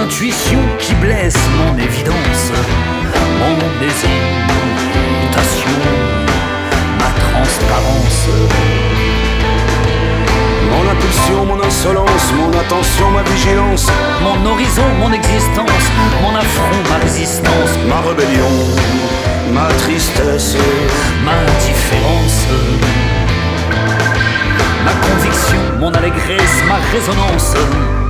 intuition qui blesse mon évidence, mon hésitation, ma transparence. Mon impulsion, mon insolence, mon attention, ma vigilance, mon horizon, mon existence, mon affront, ma résistance, ma rébellion, ma tristesse, ma indifférence, ma conviction, mon allégresse, ma résonance.